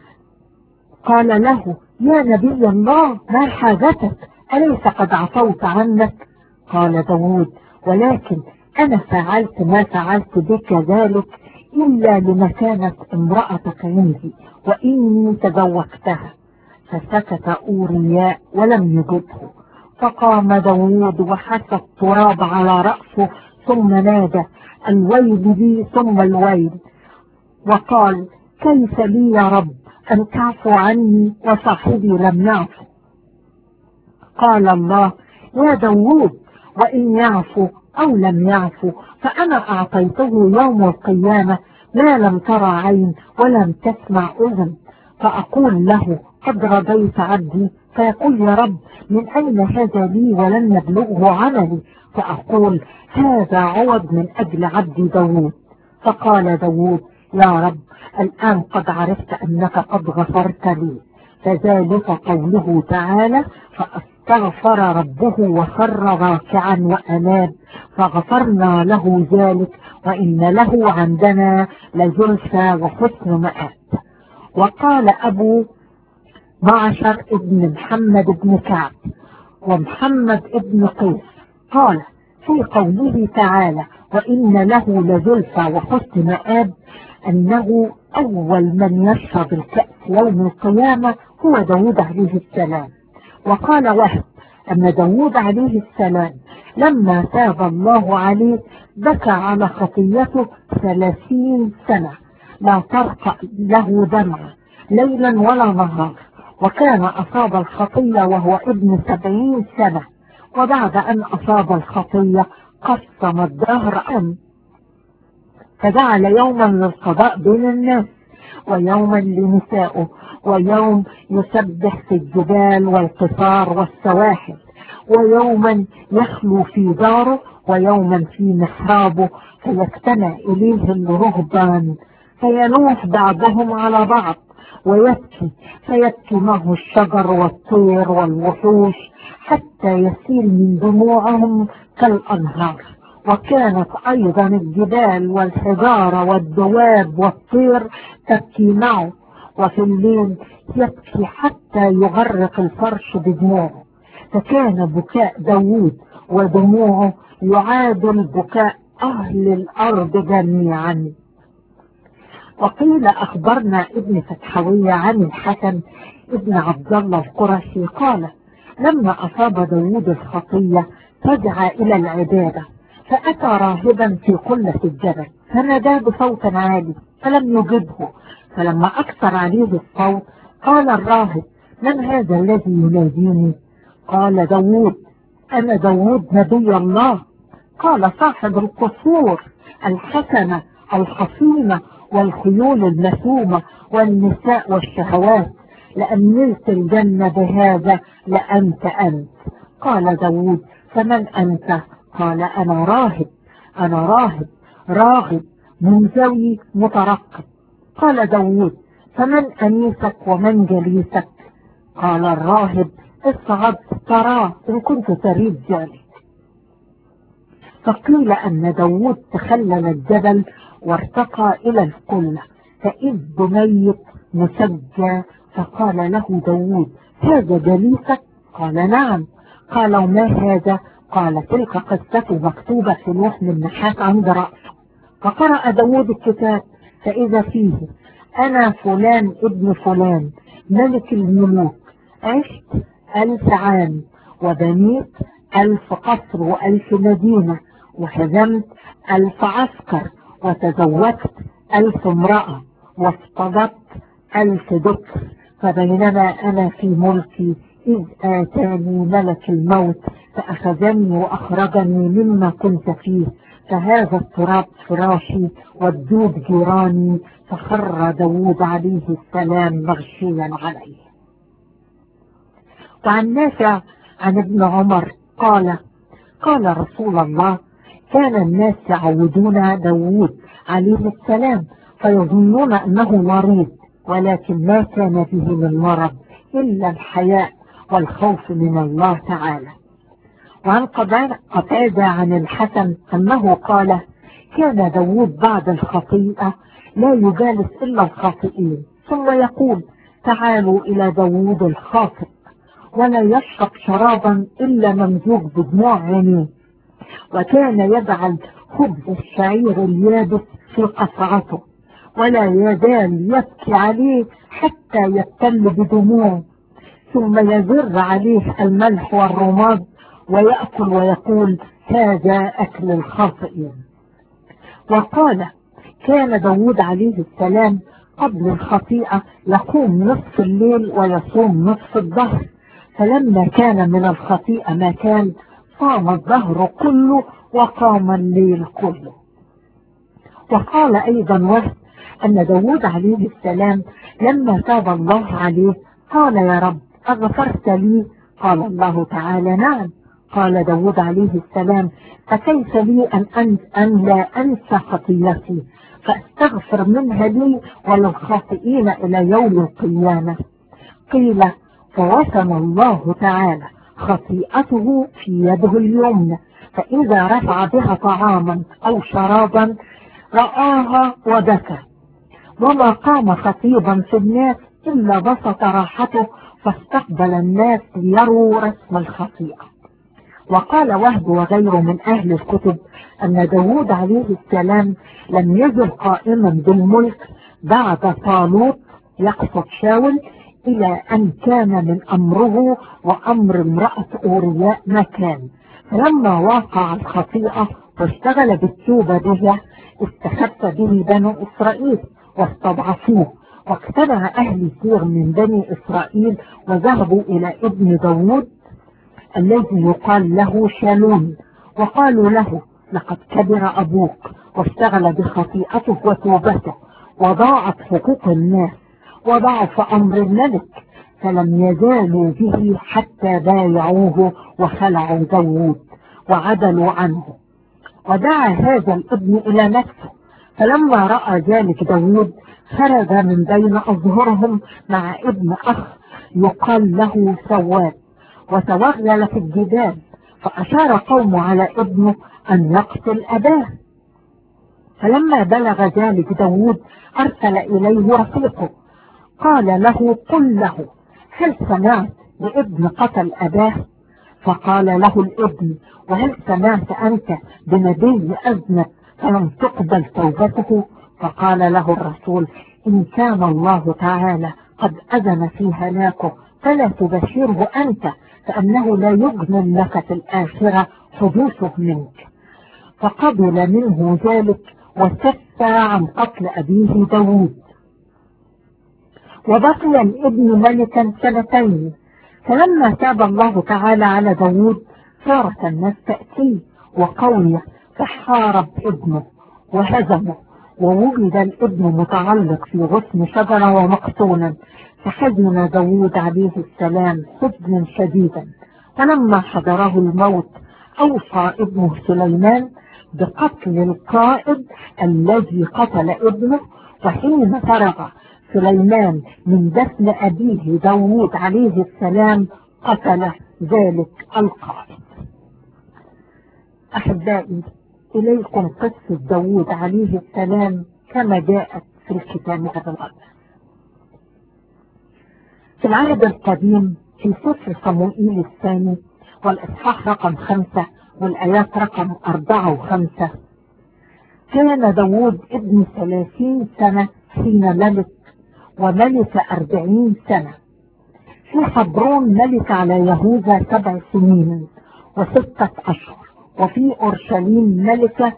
قال له يا نبي الله ما حاجتك؟ أليس قد عفوت عنك؟ قال داود ولكن أنا فعلت ما فعلت بك ذلك إلا لمكانة امرأتك عندي وإني تزوجتها. فسكت أورياء ولم يجبه. فقام داود وحث التراب على رأسه ثم نادى الويل لي ثم الويل، وقال كيف لي يا رب أن تعفو عني وصاحبي لم يعفو؟ قال الله يا داود وإن يعفو أو لم يعفو فأنا أعطيته يوم القيامة ما لم ترى عين ولم تسمع أذن، فأقول له قد رضيت عبدي، فيقول يا رب من أين هذا لي ولن يبلغه عملي؟ فأقول هذا عوض من أجل عبدي داود. فقال داود يا رب الآن قد عرفت أنك قد غفرت لي. فذلك قوله تعالى: فاستغفر ربه وخر راكعا وأناب فغفرنا له ذلك وإن له عندنا لزلفى وحسن مآب. وقال أبو معشر ابن محمد بن كعب ومحمد ابن قيس قال في قوله تعالى: وإن له لزلفى وحسن مآب، أنه أول من يشرب الكأس يوم القيامة هو داود عليه السلام. وقال وهب أن داود عليه السلام لما تاب الله عليه بكى على خطيته 30 سنة لا ترقى له دمعة ليلا ولا نهار، وكان أصاب الخطية وهو ابن 70 سنة، وبعد أن أصاب الخطية قسم الدهر فجعل يوما للقضاء بين الناس ويوما لنسائه، ويوم يسبح في الجبال والقصار والسواحل، ويوما يخلو في داره، ويوما في محرابه، فيجتمع إليه الرهبان فينوح بعضهم على بعض ويبكي، فيبكي معه الشجر والطير والوحوش حتى يسيل من دموعهم كالأنهار. وكانت أيضا الجبال والحجارة والدواب والطير تبكي معه، وفي الليل يبكي حتى يغرق الفرش بدموعه. فكان بكاء داود ودموعه يعادل بكاء أهل الأرض جميعا. وقيل أخبرنا ابن فتحوية عن الحسن ابن عبد الله القرشي قال: لما أصاب داود الخطية رجع إلى العبادة، فأتى راهبا في قلة الجبل فنادى بصوت عالي فلم يجبه، فلما أكثر عليه الصوت قال الراهب: من هذا الذي يناديني؟ قال: داود. أنا داود نبي الله. قال: صاحب القصور الحسنة الحصينة والخيول المسومة والنساء والشهوات، لأن نلت الجنة بهذا لأنت أنت. قال داود: فمن أنت؟ قال: أنا راهب، أنا راغب منزوي مترقب. قال داود: فمن أنيسك ومن جليسك؟ قال الراهب: اصعد تراه إن كنت تريد ذلك. فقيل أن داود تخلل الجبل وارتقى إلى القلة، فإذ بميت مسجى، فقال له داود: هذا جليسك؟ قال: نعم. قال: وما هذا؟ قال: تلك قصته مكتوبة في لوح من نحاس عند رأسه. فقرأ داود الكتاب فإذا فيه: أنا فلان ابن فلان ملك الملوك، عشت 1000 عام وبنيت 1000 قصر و1000 مدينة، وهزمت 1000 عسكر، وتزوجت 1000 امرأة، واصطدت 1000 ذكر. فبينما أنا في ملكي إذ آتاني ملك الموت فأخذني وأخرجني مما كنت فيه، فهذا التراب فراشي والدود جيراني. فخر داود عليه السلام مغشيا عليه. وعن نافع عن ابن عمر قال رسول الله: كان الناس يعودون داود عليه السلام فيظنون أنه مريض، ولكن ما كان به من مرض إلا الحياء والخوف من الله تعالى. وعن قتادة عن الحسن أنه قال: كان داود بعد الخطيئة لا يجالس إلا الخاطئين، ثم يقول: تعالوا إلى داود الخاطئ، ولا يشرب شرابا إلا ممزوج بدموع عينيه. وكان يجعل خبز الشعير اليابس في قصعته، ولا يزال يبكي عليه حتى يبتل بدموعه، ثم يزر عليه الملح والرماد ويأكل ويقول: هذا أكل الخاطئين. وقال: كان داود عليه السلام قبل الخطيئة يقوم نصف الليل ويصوم نصف الظهر، فلما كان من الخطيئة ما كان صام الظهر كله وقام الليل كله. وقال أيضا وهب أن داود عليه السلام لما تاب الله عليه قال: يا رب أغفرت لي؟ قال الله تعالى: نعم. قال داود عليه السلام: فكيف لي أن لا أنسى خطيئتي؟ فاستغفر منها لي وللخاطئين إلى يوم القيامة. قيل فوسم الله تعالى خطيئته في يده اليمنى، فإذا رفع بها طعاما أو شرابا رآها وبكى، وما قام خطيبا في الناس إلا بسط راحته فاستقبل الناس ليروا رسم الخطيئة. وقال وهب وغيره من أهل الكتب أن داود عليه السلام لم يزل قائما بالملك بعد طالوت يقصد شاول، إلى أن كان من أمره وأمر امرأة أورياء ما كان. فلما وقع الخطيئة واشتغل بالتوبة بها استخف به بنو إسرائيل واستضعفوه، واجتمع أهل سير من بني إسرائيل وذهبوا إلى ابن داود الذي يقال له شالون، وقالوا له لقد كبر أبوك واشتغل بخطيئته وتوبته وضاعت حقوق الناس وضعف أمر الملك، فلم يزالوا به حتى بايعوه وخلعوا داود وعدلوا عنه. ودعا هذا الابن إلى نفسه، فلما رأى ذلك داود خرج من بين أظهرهم مع ابن أخ يقال له سواد وتوغل في الجبال، فأشار قومه على ابنه أن يقتل أباه. فلما بلغ ذلك داود أرسل إليه رفيقه قال له قل له هل سمعت بابن قتل أباه؟ فقال له الابن وهل سمعت أنت بنبي أذنب فلم تقبل توبته؟ فقال له الرسول إن كان الله تعالى قد أذن في هلاكه فلا تبشره أنت، فأنه لا يجمل لك في الآخرة حدوثه منك. فقبل منه ذلك وكف عن قتل أبيه داود. وبقي الابن ملكا 2 سنين، فلما تاب الله تعالى على داود صارت الناس تأتيه وقوية، فحارب ابنه وهزمه، ووجد الابن متعلق في غصن شجرة ومقتولا، فحزن داود عليه السلام حزنا شديدا. فلما حضره الموت أوصى ابنه سليمان بقتل القائد الذي قتل ابنه. وحين فرغ سليمان من دفن أبيه داود عليه السلام قتل ذلك القائد. أحبائي، إليكم قصة داود عليه السلام كما جاءت في الكتاب المقدس. في العهد القديم في سفر صموئيل الثاني والإصحاح رقم 5 والآيات رقم 4 و5 كان داود ابن 30 سنة حين ملك، وملك 40 سنة. في حبرون ملك على يهوذا 7 سنين و6 أشهر، وفي أورشليم ملك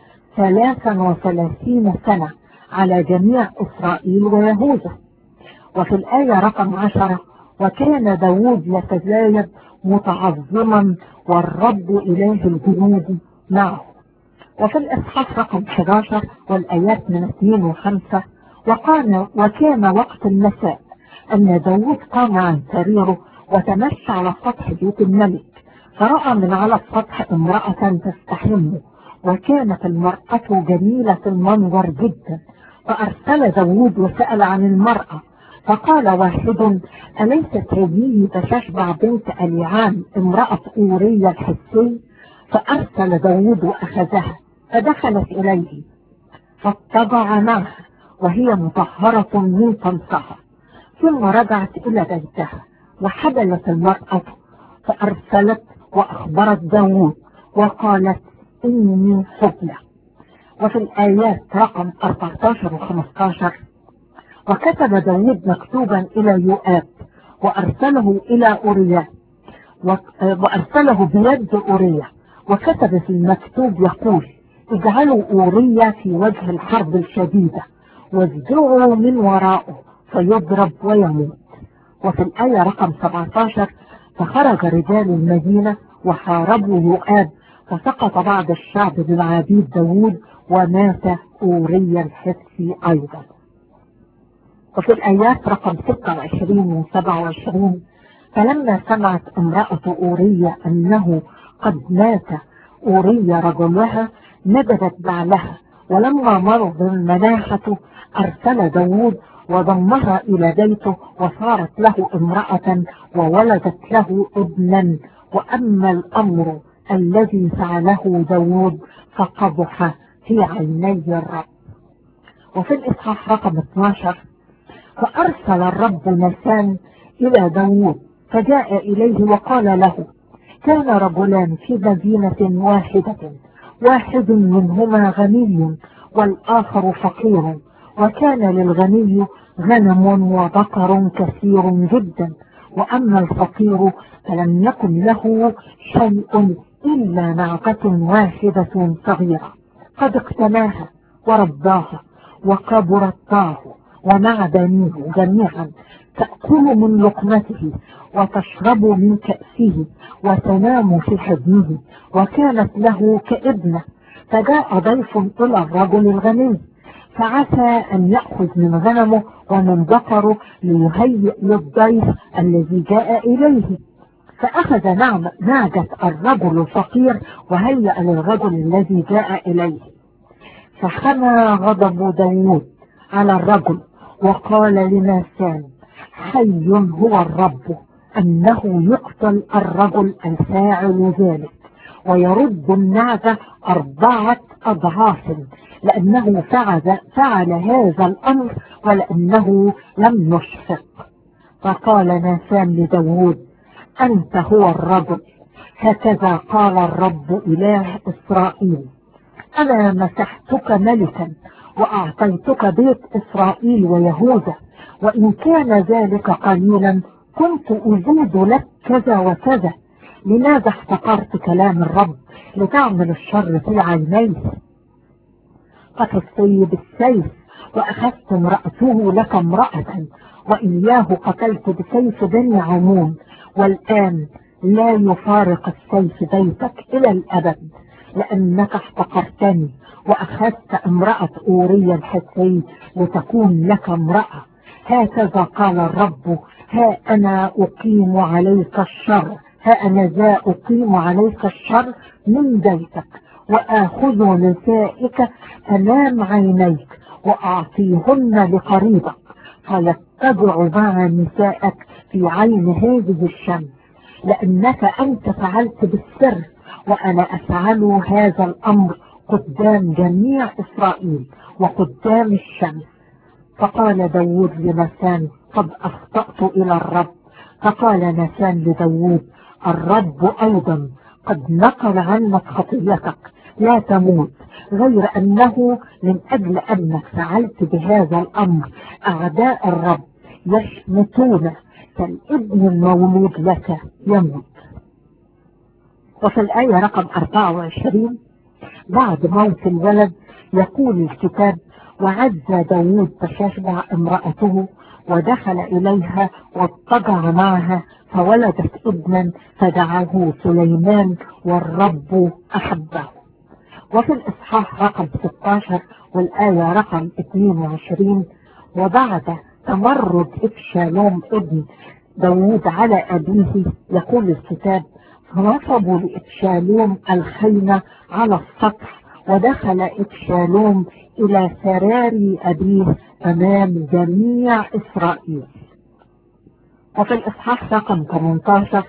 33 سنة على جميع إسرائيل ويهوذا. وفي الآية رقم 10 وكان داود يتزايد متعظما والرب إله الجنود معه. وفي الإصحاح رقم 11 والآيات من 2 و5 وكان وقت المساء أن داود قام عن سريره وتمشى على سطح بيت الملك، فرأى من على السطح امرأة تستحم، وكانت المرأة جميلة المنظر جدا. فأرسل داود وسأل عن المرأة، فقال واحد أليست هذه تشبع بنت أليعام امرأة أوريا الحسي؟ فأرسل داود وأخذها فدخلت إليه فاتبع معها وهي مطهرة من طمسها، ثم رجعت إلى بيتها وحبلت المرأة، فأرسلت وأخبرت داود وقالت إني حبلى. وفي الآيات رقم 14 و15 وكتب داود مكتوبا إلى يؤاب وأرسله إلى أوريا وأرسله بيد أوريا، وكتب في المكتوب يقول اجعلوا أوريا في وجه الحرب الشديدة وازدعوا من وراءه فيضرب ويموت. وفي الآية رقم 17 فخرج رجال المدينة وحاربوا يؤاب، فسقط بعض الشعب من عبيد داود ومات أوريا الحثي أيضا. وفي الآيات رقم 26 و27 فلما سمعت امرأة أوريا أنه قد مات أوريا رجلها نبذت بعلها ولما مرض المناحة أرسل داود وضمها إلى بيته، وصارت له امرأة وولدت له ابنا. وأما الأمر الذي فعله داود فقبح في عيني الرب. وفي الإصحاح رقم 12: فأرسل الرب ناسان إلى داود فجاء إليه وقال له: كان رجلان في مدينة واحدة، واحد منهما غني والآخر فقير، وكان للغني غنم وبقر كثير جدا، وأما الفقير فلم يكن له شيء إلا نعجة واحدة صغيرة قد اقتناها ورباها وكبرت معه ومع بنيه جميعا، تأكل من لقمته وتشرب من كأسه وتنام في حضنه، وكانت له كابنة. فجاء ضيف إلى الرجل الغني فعسى أن يأخذ من غنمه ومن بقره ليهيئ للضيف الذي جاء إليه. فأخذ نعجة الرجل الفقير وهيأ للرجل الذي جاء إليه. فحمى غضب داود على الرجل وقال لناسان: حي هو الرب أنه يقتل الرجل الفاعل ذلك ويرد النعجة 4 أضعاف، لأنه فعل هذا الأمر ولأنه لم يشفق. فقال ناسان لداود: أنت هو الرجل، هكذا قال الرب إله إسرائيل: أنا مسحتك ملكا وأعطيتك بيت إسرائيل ويهوذا، وإن كان ذلك قليلا كنت أزيد لك كذا وكذا. لماذا احتقرت كلام الرب لتعمل الشر في عينيه؟ قتلتني بالسيف وأخذت امرأته لك امرأة، وإياه قتلت بسيف بني عمون، والآن لا يفارق السيف بيتك إلى الأبد، لأنك احتقرتني وأخذت امرأة أوريا الحثي لتكون لك امرأة. هكذا قال الرب: ها أنا أقيم عليك الشر، ها أنا ذا أقيم عليك الشر من بيتك، وآخذ نسائك أمام عينيك وأعطيهن لقريبك، فيتبع مع نسائك في عين هذه الشمس، لأنك أنت فعلت بالسر، وأنا أفعل هذا الأمر قدام جميع إسرائيل وقدام الشمس. فقال داود لناسان: قد أخطأت إلى الرب. فقال ناسان لداود: الرب أيضا قد نقل عنك خطيتك، لا تموت، غير أنه من أجل أنك فعلت بهذا الأمر أعداء الرب يشمتون، فالابن المولود لك يموت. وفي الآية رقم 24 بعد موت الولد يقول الكتاب: وعز داود فشبع امرأته ودخل إليها واضطجع معها فولدت ابنا فدعاه سليمان والرب أحبه. وفي الإصحاح رقم 16 والآية رقم 22: وبعد تمرد إبشالوم ابن داود على أبيه يقول الكتاب: فنصبوا لإبشالوم الخيمة على السطح، ودخل إبشالوم إلى سرار أبيه أمام جميع إسرائيل. وفي الإصحاح رقم 18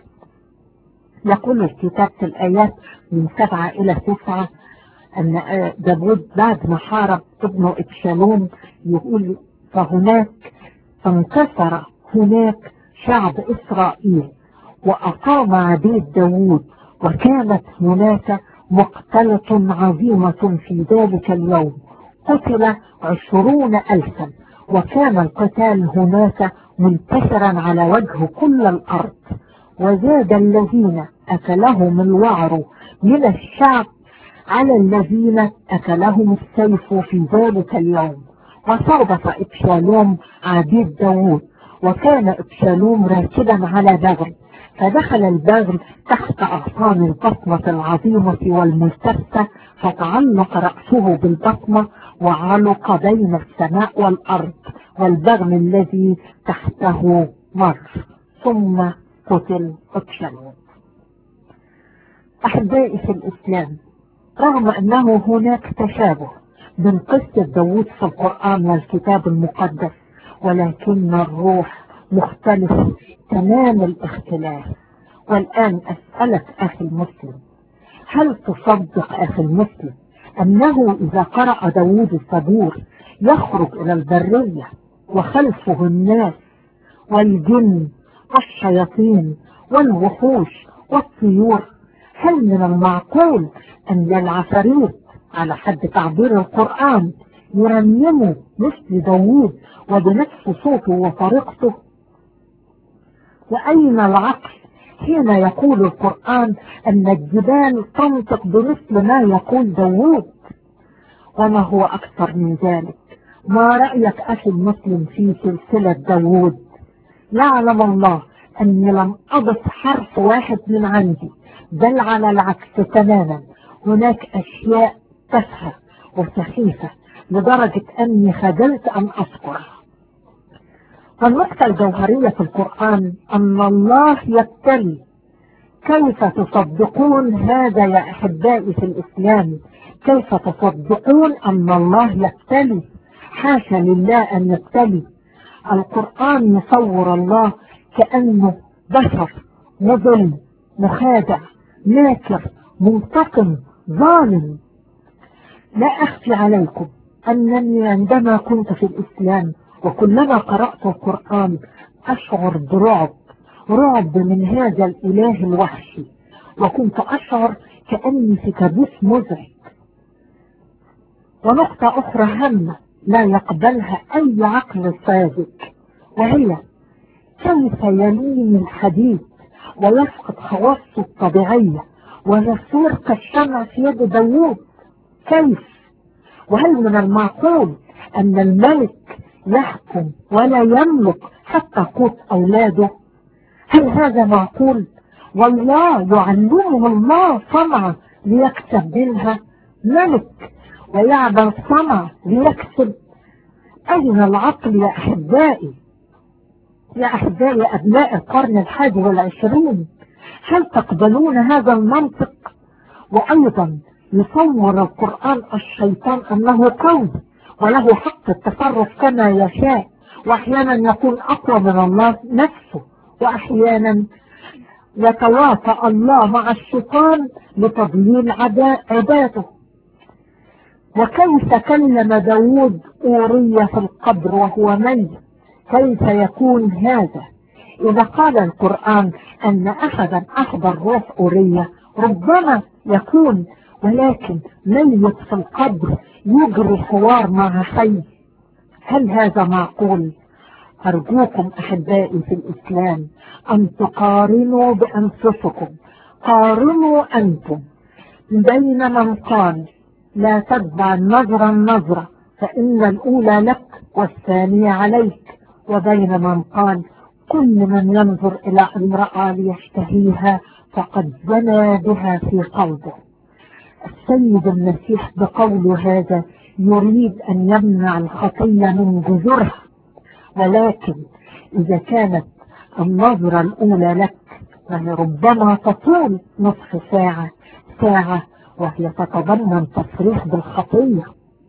يقول الكتاب في الآيات من 7 إلى 9 أن داود بعد ما حارب ابنه إبشالوم يقول: فهناك فانكسر هناك شعب إسرائيل وأقام عبيد داود، وكانت هناك مقتلة عظيمة في ذلك اليوم، قتل 20,000، وكان القتال هناك منتشرا على وجه كل الأرض. وزاد الذين أكلهم الوعر من الشعب على الذين أكلهم السيف في ذلك اليوم. وصادف إبشالوم عبيد داود، وكان إبشالوم راكبا على بغل، فدخل البغل تحت أغصان البطمة العظيمة والملتفة، فتعلق رأسه بالبطمة وعلق بين السماء والأرض، والبغل الذي تحته مر، ثم قتل إبشالوم. أحبائي في الإسلام، رغم أنه هناك تشابه من قصة داوود في القرآن والكتاب المقدس، ولكن الروح مختلف تمام الاختلاف. والآن أسألك أخي المسلم، هل تصدق أخي المسلم أنه إذا قرأ داوود الزبور يخرج إلى البرية وخلفه الناس والجن والشياطين والوحوش والطيور؟ هل من المعقول أن العفاريت على حد تعبير القرآن يرنموا مثل داوود وبنفس صوته وطريقته؟ وأين العقل حين يقول القرآن أن الجبال تنطق بمثل ما يقول داوود؟ وما هو أكثر من ذلك، ما رأيك أخي المسلم في سلسلة داوود؟ يعلم الله أني لم أضف حرف واحد من عندي، بل على العكس تماما، هناك أشياء تافهة وسخيفة لدرجة أني خجلت أن أذكرها. والنقطة الجوهرية في القرآن أن الله يبتلي. كيف تصدقون هذا يا أحبائي في الإسلام؟ كيف تصدقون أن الله يبتلي؟ حاشا لله أن يبتلي. القرآن يصور الله كأنه بشر مظلم مخادع ماكر منتقم ظالم. لا أخفي عليكم أنني عندما كنت في الإسلام وكلما قرأت القرآن أشعر رعب من هذا الإله الوحشي، وكنت أشعر كأني في كابوس مزعج. ونقطة أخرى هامة لا يقبلها أي عقل صادق، وهي كيف يلين الحديد ويفقد خواصه الطبيعية ويصير كالشمع في يد داوود؟ كيف؟ وهل من المعقول أن الملك يحكم ولا يملك حتى قوت أولاده؟ هل هذا معقول؟ والله يعلمه الله صنعة ليكسب منها، ملك ويعمل صنعة ليكسب. أين العقل يا أحبائي؟ يا أحبائي أبناء القرن 21، هل تقبلون هذا المنطق؟ وأيضا يصور القرآن الشيطان أنه قوي وله حق التصرف كما يشاء، وأحيانا يكون أقوى من الله نفسه، وأحيانا يتواطأ الله مع الشيطان لتضليل عباده. وكيف كلم داوود أورية في القبر وهو ميت؟ كيف يكون هذا؟ إذا قال القرآن أن أحدا أحضر روح أورية ربما يكون، ولكن ميت في القبر يجري حوار مع حي. هل هذا معقول؟ أرجوكم أحبائي في الإسلام أن تقارنوا بأنفسكم، قارنوا أنتم بين من قال لا تتبع النظرة فإن الأولى لك والثانية عليك، وبين من قال كل من ينظر إلى امرأة ليشتهيها فقد زنى بها في قلبه. السيد المسيح بقوله هذا يريد أن يمنع الخطية من جذورها، ولكن إذا كانت النظرة الأولى لك فهي ربما تطول نصف ساعة وهي تتضمن تصريح بالخطية.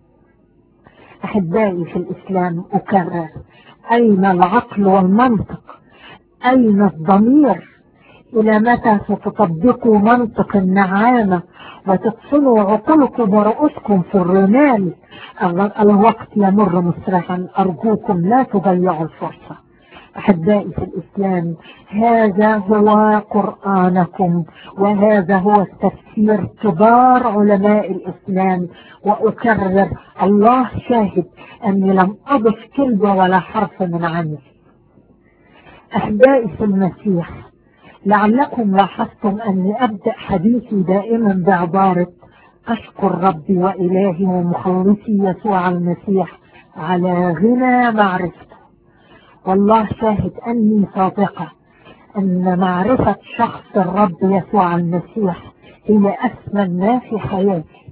أحبائي في الإسلام أكرر، أين العقل والمنطق؟ أين الضمير؟ إلى متى ستطبقوا منطق النعامة وتدخلوا عقولكم ورؤوسكم في الرمال؟ الوقت يمر مسرعا، أرجوكم لا تضيعوا الفرصة. أحبائي في الإسلام هذا هو قرآنكم، وهذا هو تفسير كبار علماء الإسلام، وأكرر الله شاهد أني لم أضف كلمة ولا حرف من عندي. أحبائي في المسيح، لعلكم لاحظتم أني أبدأ حديثي دائما بعبارة أشكر ربي وإلهي ومخلصي يسوع المسيح على غنى معرفته. والله شاهد أني صادقة أن معرفة شخص الرب يسوع المسيح هي أثمن ما في حياتي،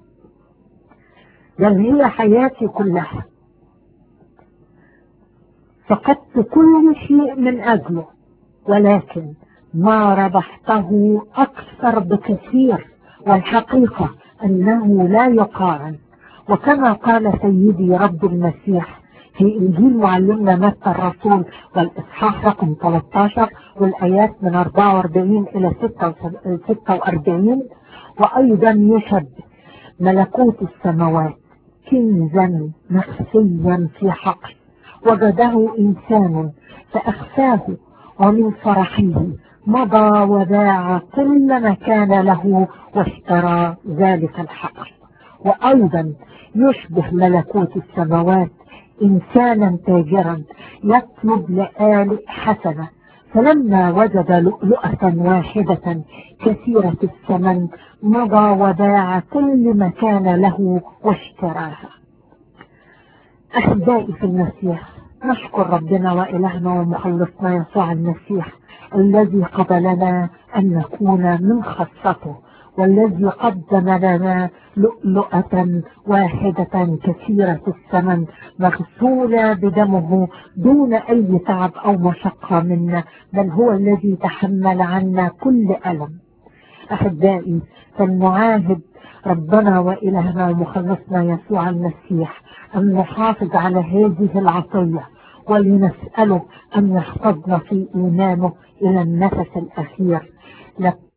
بل هي حياتي كلها. فقدت كل شيء من أجله، ولكن ما ربحته أكثر بكثير، والحقيقة أنه لا يقارن. وكما قال سيدي رب المسيح في إنجيل معلمنا متى الرسول والإصحاح رقم 13 والآيات من 44 إلى 46، وأيضا يشبه ملكوت السماوات كنزا مخفيا في حقل وجده إنسان فأخفاه، ومن فرحه مضى وباع كل ما كان له واشترى ذلك الحقل. وأيضا يشبه ملكوت السماوات إنسانا تاجرا يطلب لآلئ حسنة، فلما وجد لؤلؤة واحدة كثيرة الثمن مضى وباع كل ما كان له واشتراها. أحبائي في المسيح، نشكر ربنا وإلهنا ومخلصنا يسوع المسيح الذي قبلنا أن نكون من خاصته، والذي قدم لنا لؤلؤة واحدة كثيرة الثمن مغسولة بدمه دون أي تعب أو مشقة منا، بل هو الذي تحمل عنا كل ألم. أحبائي، فلنعاهد ربنا وإلهنا ومخلصنا يسوع المسيح أن نحافظ على هذه العطية، ولنسأله أن يحفظنا في إيمانه إلى النفس الأخير.